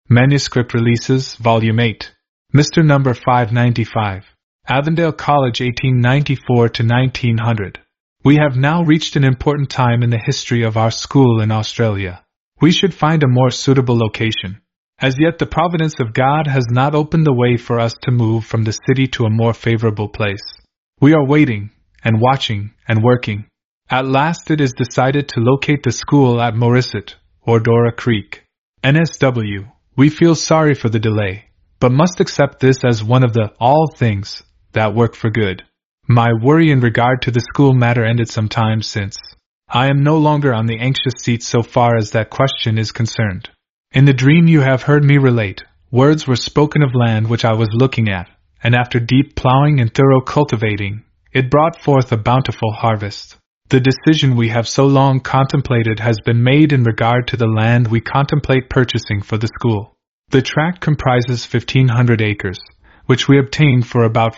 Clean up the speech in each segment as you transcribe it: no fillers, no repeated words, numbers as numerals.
Manuscript Releases, Volume 8. Mr. Number 595. Avondale College 1894 to 1900. We have now reached an important time in the history of our school in Australia. We should find a more suitable location. As yet the providence of God has not opened the way for us to move from the city to a more favorable place. We are waiting, and watching, and working. At last it is decided to locate the school at Morisset, or Dora Creek. NSW, we feel sorry for the delay, but must accept this as one of the all things that work for good. My worry in regard to the school matter ended some time since. I am no longer on the anxious seat so far as that question is concerned. In the dream you have heard me relate, words were spoken of land which I was looking at, and after deep plowing and thorough cultivating, it brought forth a bountiful harvest. The decision we have so long contemplated has been made in regard to the land we contemplate purchasing for the school. The tract comprises 1,500 acres, which we obtained for about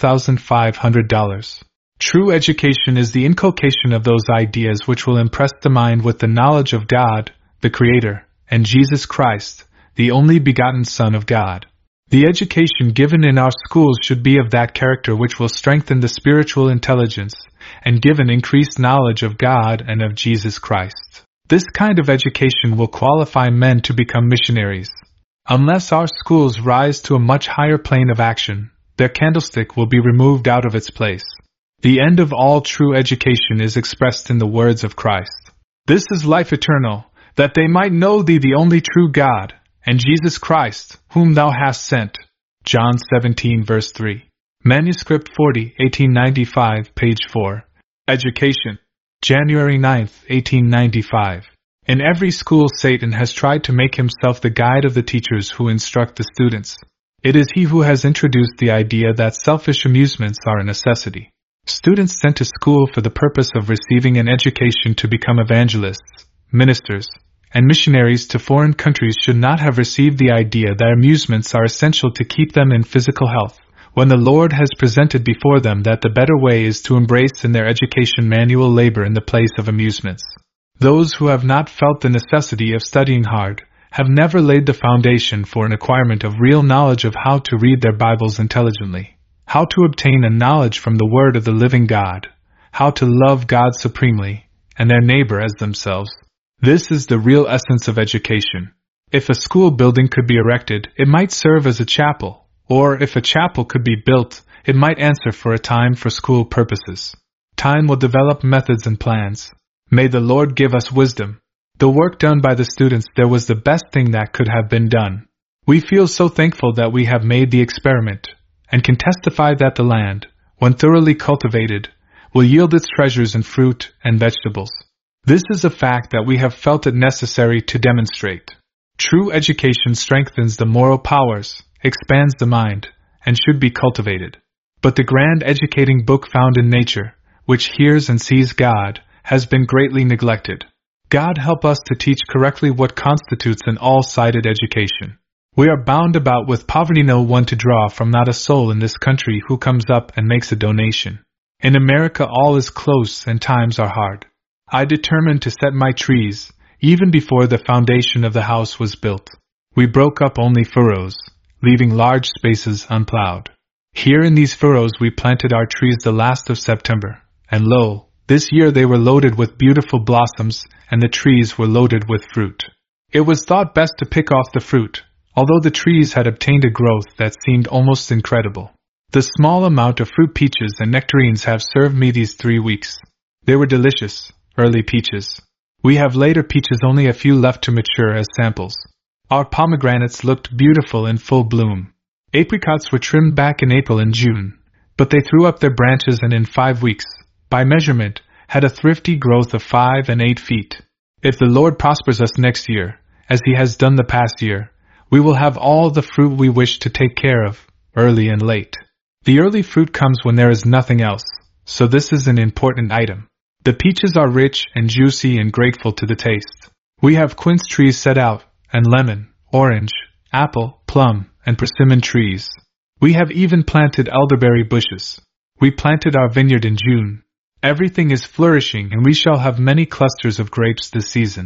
$4,500. True education is the inculcation of those ideas which will impress the mind with the knowledge of God, the Creator, and Jesus Christ, the only begotten Son of God. The education given in our schools should be of that character which will strengthen the spiritual intelligence and give an increased knowledge of God and of Jesus Christ. This kind of education will qualify men to become missionaries. Unless our schools rise to a much higher plane of action, their candlestick will be removed out of its place. The end of all true education is expressed in the words of Christ. This is life eternal, that they might know thee the only true God, and Jesus Christ, whom thou hast sent. John 17 verse 3. Manuscript 40, 1895, page 4. Education. January 9, 1895. In every school Satan has tried to make himself the guide of the teachers who instruct the students. It is he who has introduced the idea that selfish amusements are a necessity. Students sent to school for the purpose of receiving an education to become evangelists, ministers, and missionaries to foreign countries should not have received the idea that amusements are essential to keep them in physical health, when the Lord has presented before them that the better way is to embrace in their education manual labor in the place of amusements. Those who have not felt the necessity of studying hard have never laid the foundation for an acquirement of real knowledge of how to read their Bibles intelligently, how to obtain a knowledge from the Word of the living God, how to love God supremely, and their neighbor as themselves. This is the real essence of education. If a school building could be erected, it might serve as a chapel, or if a chapel could be built, it might answer for a time for school purposes. Time will develop methods and plans. May the Lord give us wisdom. The work done by the students there was the best thing that could have been done. We feel so thankful that we have made the experiment, and can testify that the land, when thoroughly cultivated, will yield its treasures in fruit and vegetables. This is a fact that we have felt it necessary to demonstrate. True education strengthens the moral powers, expands the mind, and should be cultivated. But the grand educating book found in nature, which hears and sees God, has been greatly neglected. God help us to teach correctly what constitutes an all-sided education. We are bound about with poverty, no one to draw from, not a soul in this country who comes up and makes a donation. In America all is close and times are hard. I determined to set my trees, even before the foundation of the house was built. We broke up only furrows, leaving large spaces unplowed. Here in these furrows we planted our trees the last of September, and lo, this year they were loaded with beautiful blossoms, and the trees were loaded with fruit. It was thought best to pick off the fruit, although the trees had obtained a growth that seemed almost incredible. The small amount of fruit peaches and nectarines have served me these 3 weeks. They were delicious. Early peaches. We have later peaches, only a few left to mature as samples. Our pomegranates looked beautiful in full bloom. Apricots were trimmed back in April and June, but they threw up their branches and in 5 weeks, by measurement, had a thrifty growth of 5 and 8 feet. If the Lord prospers us next year, as He has done the past year, we will have all the fruit we wish to take care of, early and late. The early fruit comes when there is nothing else, so this is an important item. The peaches are rich and juicy and grateful to the taste. We have quince trees set out, and lemon, orange, apple, plum, and persimmon trees. We have even planted elderberry bushes. We planted our vineyard in June. Everything is flourishing, and we shall have many clusters of grapes this season.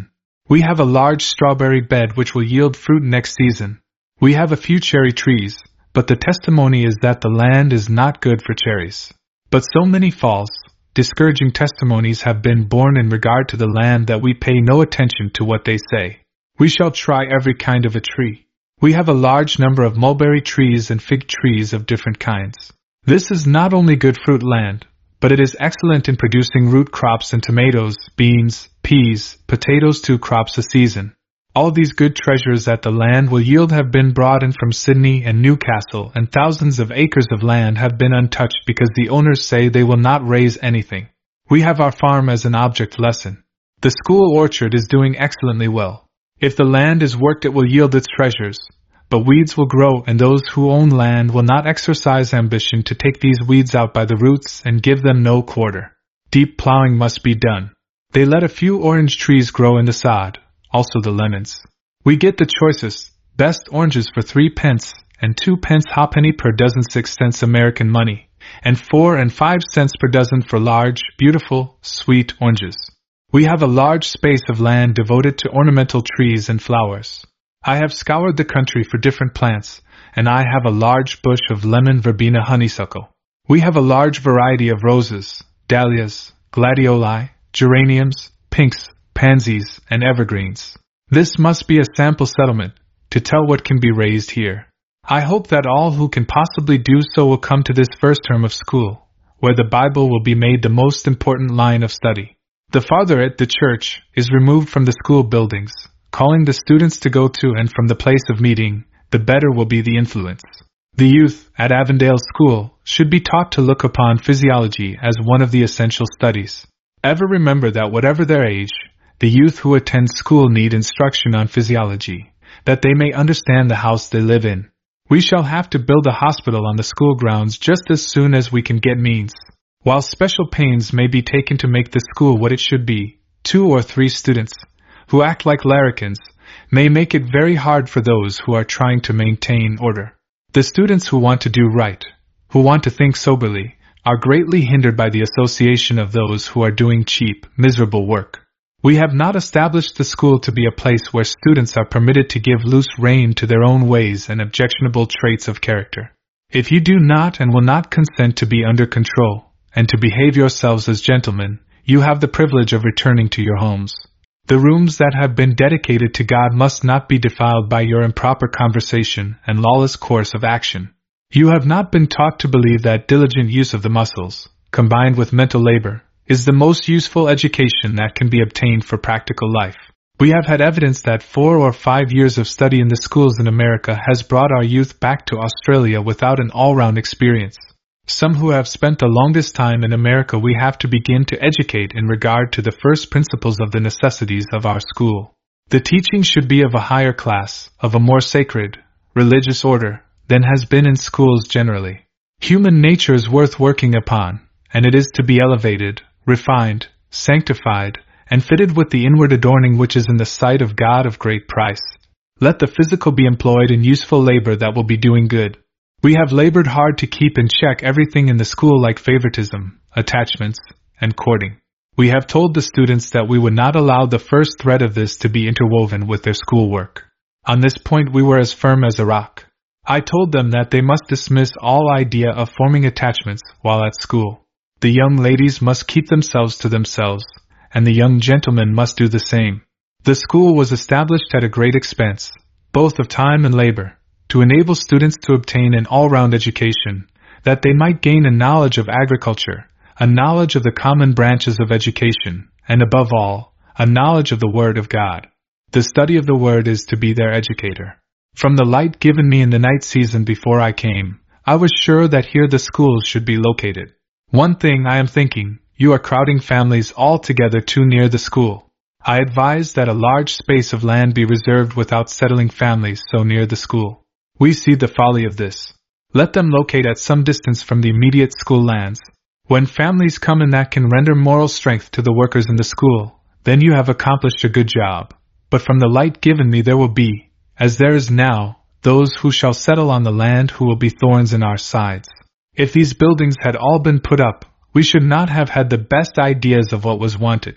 We have a large strawberry bed which will yield fruit next season. We have a few cherry trees, but the testimony is that the land is not good for cherries. But so many false, discouraging testimonies have been borne in regard to the land that we pay no attention to what they say. We shall try every kind of a tree. We have a large number of mulberry trees and fig trees of different kinds. This is not only good fruit land, but it is excellent in producing root crops and tomatoes, beans, peas, potatoes, 2 crops a season. All these good treasures that the land will yield have been brought in from Sydney and Newcastle, and thousands of acres of land have been untouched because the owners say they will not raise anything. We have our farm as an object lesson. The school orchard is doing excellently well. If the land is worked, it will yield its treasures, but weeds will grow, and those who own land will not exercise ambition to take these weeds out by the roots and give them no quarter. Deep plowing must be done. They let a few orange trees grow in the sod, also the lemons. We get the choicest, best oranges for 3 pence, and 2 pence halfpenny per dozen, 6 cents American money, and 4 and 5 cents per dozen for large, beautiful, sweet oranges. We have a large space of land devoted to ornamental trees and flowers. I have scoured the country for different plants, and I have a large bush of lemon verbena honeysuckle. We have a large variety of roses, dahlias, gladioli, geraniums, pinks, pansies, and evergreens. This must be a sample settlement, to tell what can be raised here. I hope that all who can possibly do so will come to this first term of school, where the Bible will be made the most important line of study. The farther it, the church, is removed from the school buildings, calling the students to go to and from the place of meeting, the better will be the influence. The youth, at Avondale School, should be taught to look upon physiology as one of the essential studies. Ever remember that whatever their age, the youth who attend school need instruction on physiology, that they may understand the house they live in. We shall have to build a hospital on the school grounds just as soon as we can get means. While special pains may be taken to make the school what it should be, 2 or 3 students, who act like larrikins, may make it very hard for those who are trying to maintain order. The students who want to do right, who want to think soberly, are greatly hindered by the association of those who are doing cheap, miserable work. We have not established the school to be a place where students are permitted to give loose rein to their own ways and objectionable traits of character. If you do not and will not consent to be under control, and to behave yourselves as gentlemen, you have the privilege of returning to your homes. The rooms that have been dedicated to God must not be defiled by your improper conversation and lawless course of action. You have not been taught to believe that diligent use of the muscles, combined with mental labor, is the most useful education that can be obtained for practical life. We have had evidence that 4 or 5 years of study in the schools in America has brought our youth back to Australia without an all-round experience. Some who have spent the longest time in America we have to begin to educate in regard to the first principles of the necessities of our school. The teaching should be of a higher class, of a more sacred, religious order, than has been in schools generally. Human nature is worth working upon, and it is to be elevated, refined, sanctified, and fitted with the inward adorning which is in the sight of God of great price. Let the physical be employed in useful labor that will be doing good. We have labored hard to keep in check everything in the school like favoritism, attachments, and courting. We have told the students that we would not allow the first thread of this to be interwoven with their schoolwork. On this point we were as firm as a rock. I told them that they must dismiss all idea of forming attachments while at school. The young ladies must keep themselves to themselves, and the young gentlemen must do the same. The school was established at a great expense, both of time and labor, to enable students to obtain an all-round education, that they might gain a knowledge of agriculture, a knowledge of the common branches of education, and above all, a knowledge of the Word of God. The study of the Word is to be their educator. From the light given me in the night season before I came, I was sure that here the schools should be located. One thing I am thinking, you are crowding families all together too near the school. I advise that a large space of land be reserved without settling families so near the school. We see the folly of this. Let them locate at some distance from the immediate school lands. When families come in that can render moral strength to the workers in the school, then you have accomplished a good job. But from the light given me there will be, as there is now, those who shall settle on the land who will be thorns in our sides. If these buildings had all been put up, we should not have had the best ideas of what was wanted.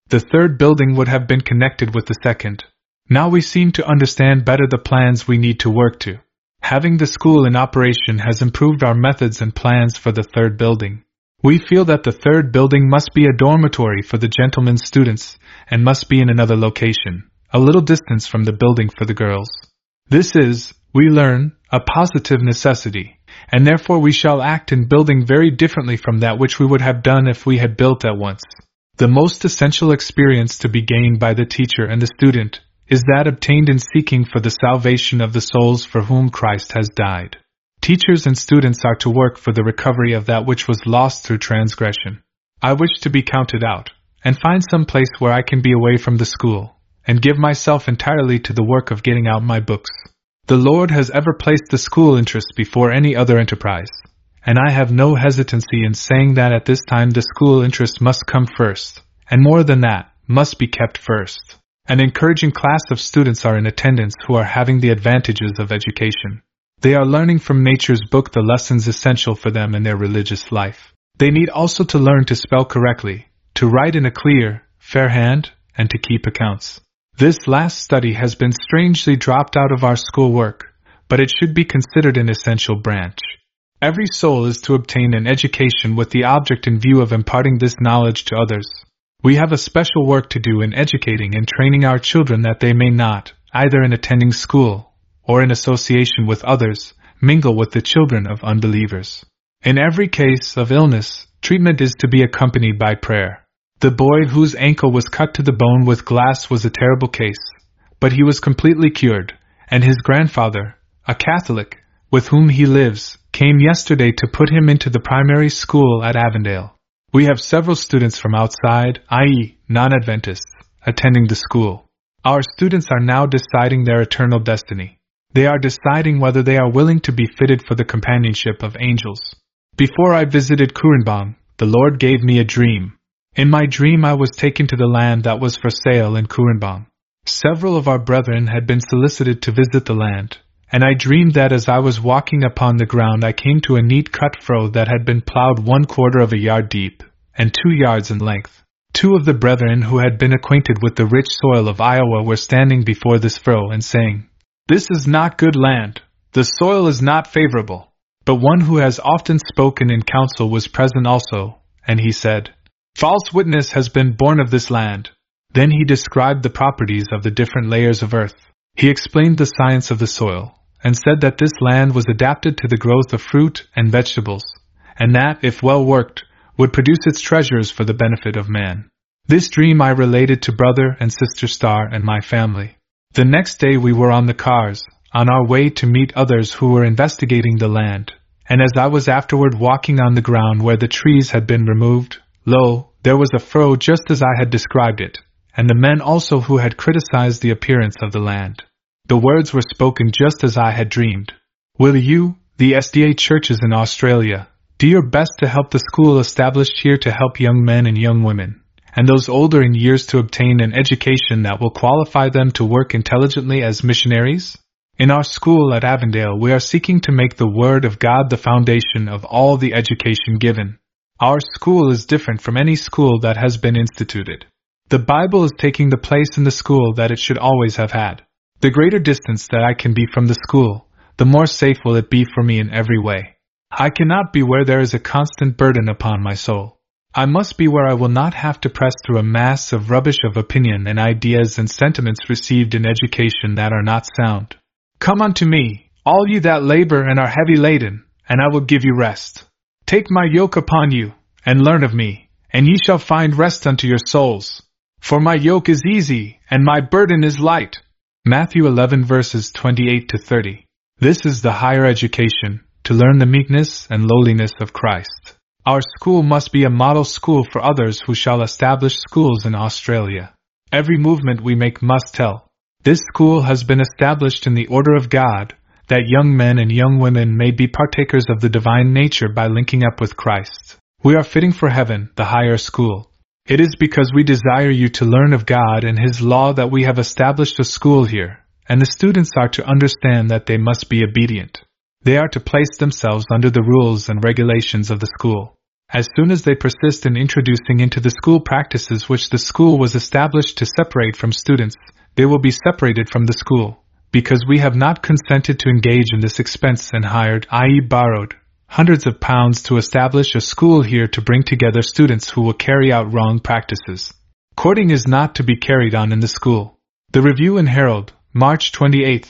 the third building would have been connected with the second. Now we seem to understand better the plans we need to work to. Having the school in operation has improved our methods and plans for the third building. We feel that the third building must be a dormitory for the gentlemen's students and must be in another location, a little distance from the building for the girls. This is, we learn, a positive necessity, and therefore we shall act in building very differently from that which we would have done if we had built at once. The most essential experience to be gained by the teacher and the student is that obtained in seeking for the salvation of the souls for whom Christ has died. Teachers and students are to work for the recovery of that which was lost through transgression. I wish to be counted out, and find some place where I can be away from the school, and give myself entirely to the work of getting out my books. The Lord has ever placed the school interest before any other enterprise, and I have no hesitancy in saying that at this time the school interest must come first, and more than that, must be kept first. An encouraging class of students are in attendance who are having the advantages of education. They are learning from nature's book the lessons essential for them in their religious life. They need also to learn to spell correctly, to write in a clear, fair hand, and to keep accounts. This last study has been strangely dropped out of our school work, but it should be considered an essential branch. Every soul is to obtain an education with the object in view of imparting this knowledge to others. We have a special work to do in educating and training our children that they may not, either in attending school, or in association with others, mingle with the children of unbelievers. In every case of illness, treatment is to be accompanied by prayer. The boy whose ankle was cut to the bone with glass was a terrible case, but he was completely cured, and his grandfather, a Catholic, with whom he lives, came yesterday to put him into the primary school at Avondale. We have several students from outside, i.e., non-Adventists, attending the school. Our students are now deciding their eternal destiny. They are deciding whether they are willing to be fitted for the companionship of angels. Before I visited Kurenbang, the Lord gave me a dream. In my dream I was taken to the land that was for sale in Kurenbang. Several of our brethren had been solicited to visit the land, and I dreamed that as I was walking upon the ground I came to a neat cut furrow that had been plowed 1/4 of a yard deep, and 2 yards in length. 2 of the brethren who had been acquainted with the rich soil of Iowa were standing before this furrow and saying, "This is not good land, the soil is not favorable." But one who has often spoken in council was present also, and he said, "False witness has been born of this land." Then he described the properties of the different layers of earth. He explained the science of the soil, and said that this land was adapted to the growth of fruit and vegetables, and that, if well worked, would produce its treasures for the benefit of man. This dream I related to Brother and Sister Starr and my family. The next day we were on the cars, on our way to meet others who were investigating the land, and as I was afterward walking on the ground where the trees had been removed, lo, there was a furrow just as I had described it, and the men also who had criticized the appearance of the land. The words were spoken just as I had dreamed. Will you, the SDA churches in Australia, do your best to help the school established here to help young men and young women, and those older in years to obtain an education that will qualify them to work intelligently as missionaries? In our school at Avondale we are seeking to make the Word of God the foundation of all the education given. Our school is different from any school that has been instituted. The Bible is taking the place in the school that it should always have had. The greater distance that I can be from the school, the more safe will it be for me in every way. I cannot be where there is a constant burden upon my soul. I must be where I will not have to press through a mass of rubbish of opinion and ideas and sentiments received in education that are not sound. Come unto me, all you that labor and are heavy laden, and I will give you rest. Take my yoke upon you, and learn of me, and ye shall find rest unto your souls. For my yoke is easy, and my burden is light. Matthew 11 verses 28 to 30. This is the higher education, to learn the meekness and lowliness of Christ. Our school must be a model school for others who shall establish schools in Australia. Every movement we make must tell. This school has been established in the order of God, that young men and young women may be partakers of the divine nature by linking up with Christ. We are fitting for heaven, the higher school. It is because we desire you to learn of God and His law that we have established a school here, and the students are to understand that they must be obedient. They are to place themselves under the rules and regulations of the school. As soon as they persist in introducing into the school practices which the school was established to separate from students, they will be separated from the school, because we have not consented to engage in this expense and hired, i.e. borrowed, hundreds of pounds to establish a school here to bring together students who will carry out wrong practices. Courting is not to be carried on in the school. The Review and Herald, March 28,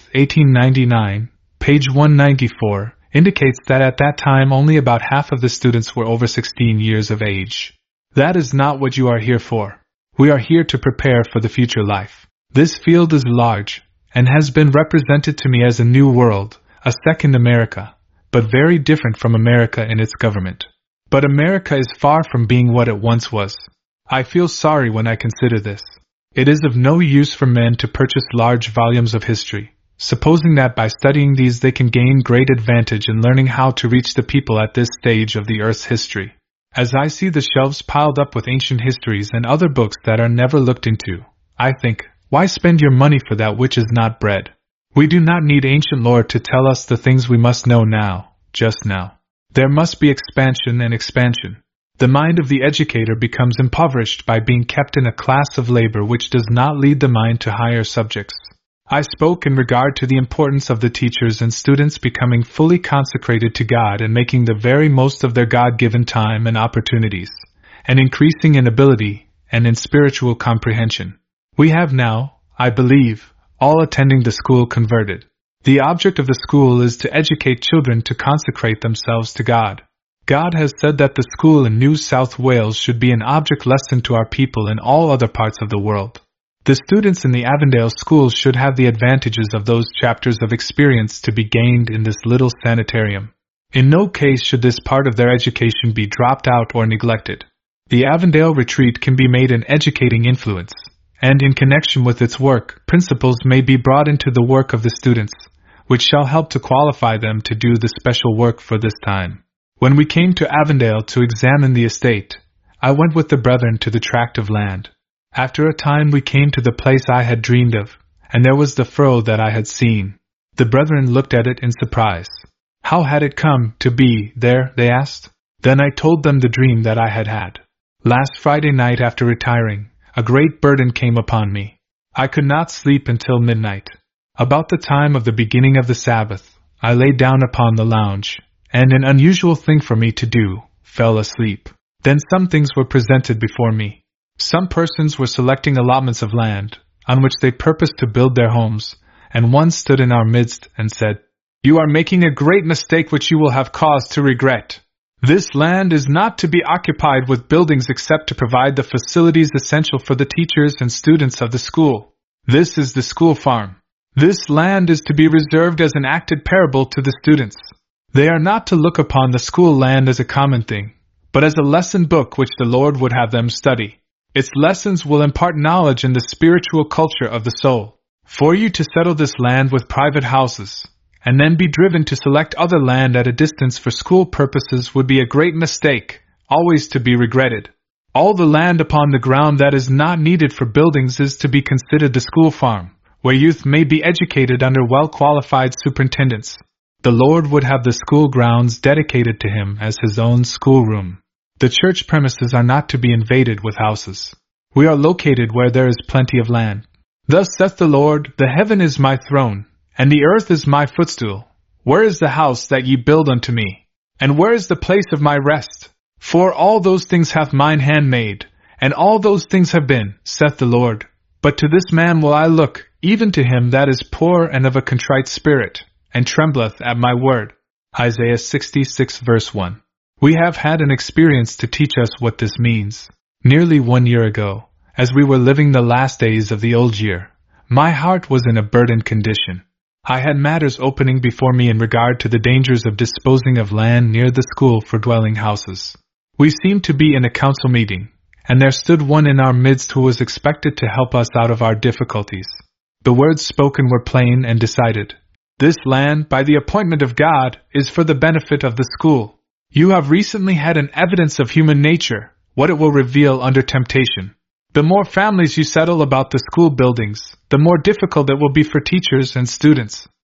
1899, page 194, indicates that at that time only about half of the students were over 16 years of age. That is not what you are here for. We are here to prepare for the future life. This field is large, and has been represented to me as a new world, a second America, but very different from America in its government. But America is far from being what it once was. I feel sorry when I consider this. It is of no use for men to purchase large volumes of history, supposing that by studying these they can gain great advantage in learning how to reach the people at this stage of the earth's history. As I see the shelves piled up with ancient histories and other books that are never looked into, I think, why spend your money for that which is not bread? We do not need ancient lore to tell us the things we must know now, just now. There must be expansion and expansion. The mind of the educator becomes impoverished by being kept in a class of labor which does not lead the mind to higher subjects. I spoke in regard to the importance of the teachers and students becoming fully consecrated to God and making the very most of their God-given time and opportunities, and increasing in ability and in spiritual comprehension. We have now, I believe, all attending the school converted. The object of the school is to educate children to consecrate themselves to God. God has said that the school in New South Wales should be an object lesson to our people in all other parts of the world. The students in the Avondale schools should have the advantages of those chapters of experience to be gained in this little sanitarium. In no case should this part of their education be dropped out or neglected. The Avondale retreat can be made an educating influence, and in connection with its work, principles may be brought into the work of the students, which shall help to qualify them to do the special work for this time. When we came to Avondale to examine the estate, I went with the brethren to the tract of land. After a time we came to the place I had dreamed of, and there was the furrow that I had seen. The brethren looked at it in surprise. How had it come to be there, they asked. Then I told them the dream that I had had. Last Friday night after retiring, a great burden came upon me. I could not sleep until midnight. About the time of the beginning of the Sabbath, I lay down upon the lounge, and an unusual thing for me to do, fell asleep. Then some things were presented before me. Some persons were selecting allotments of land, on which they purposed to build their homes, and one stood in our midst and said, "You are making a great mistake which you will have cause to regret. This land is not to be occupied with buildings except to provide the facilities essential for the teachers and students of the school. This is the school farm. This land is to be reserved as an acted parable to the students. They are not to look upon the school land as a common thing, but as a lesson book which the Lord would have them study. Its lessons will impart knowledge in the spiritual culture of the soul. For you to settle this land with private houses, and then be driven to select other land at a distance for school purposes would be a great mistake, always to be regretted. All the land upon the ground that is not needed for buildings is to be considered the school farm, where youth may be educated under well-qualified superintendents. The Lord would have the school grounds dedicated to Him as His own schoolroom. The church premises are not to be invaded with houses. We are located where there is plenty of land. Thus saith the Lord, the heaven is my throne, and the earth is my footstool. Where is the house that ye build unto me? And where is the place of my rest? For all those things hath mine hand made, and all those things have been, saith the Lord. But to this man will I look, even to him that is poor and of a contrite spirit, and trembleth at my word. Isaiah 66 verse 1. We have had an experience to teach us what this means. Nearly 1 year ago, as we were living the last days of the old year, my heart was in a burdened condition. I had matters opening before me in regard to the dangers of disposing of land near the school for dwelling houses. We seemed to be in a council meeting, and there stood one in our midst who was expected to help us out of our difficulties. The words spoken were plain and decided. This land, by the appointment of God, is for the benefit of the school. You have recently had an evidence of human nature, what it will reveal under temptation. The more families you settle about the school buildings, the more difficult it will be for teachers and students.